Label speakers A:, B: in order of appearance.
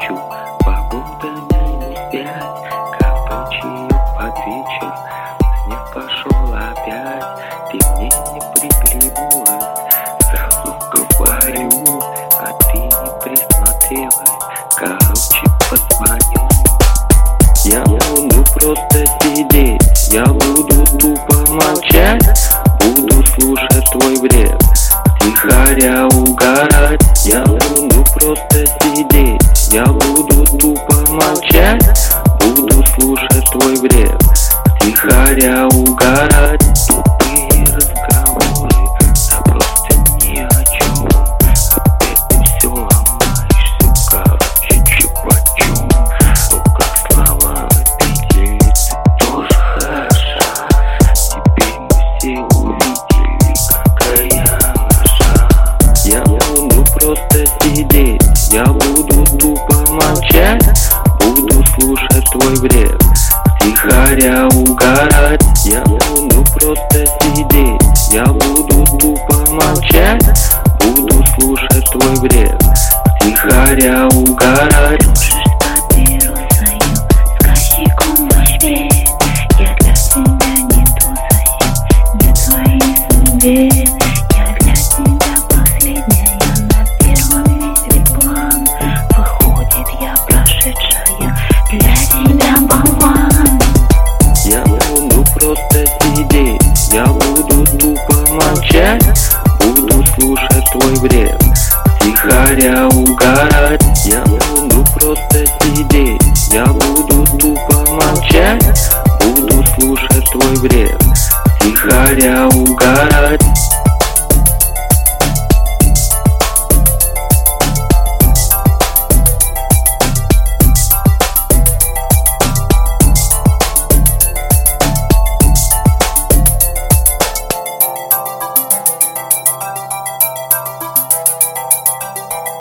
A: хочу. Погода -5, капучино под вечер. Снег пошел опять, ты мне не приглянулась. Сразу говорю, а ты не присмотрелась. Короче, позвоню. Я буду просто сидеть, я буду тупо молчать, буду слушать твой бред, втихаря угорать. Я буду просто сидеть, я буду тупо молчать, буду слушать твой бред, втихаря угорать. Тупые разговоры, да просто ни о чем. Опять ты все ломаешься, короче, чупа-чум. Ну как слова петельницы тоже хороша. Теперь мы все увидели, какая наша. Я буду просто сидеть, я буду тупо молчать, буду слушать твой бред, втихаря угорать. Я буду просто сидеть, я буду тупо молчать, буду слушать твой бред, втихаря угорать.
B: Дружишь по свою, с косяком во свет. Я для тебя не ту совсем, не твоей судьбе. Я для тебя последняя, на первом месте план. Выходит, я прошедшая, для тебя болван.
A: Я буду просто сидеть, я буду тупо молчать, буду слушать твой бред, втихаря угорать. Я буду просто сидеть, я буду тупо молчать, буду слушать твой бред, втихаря угорать.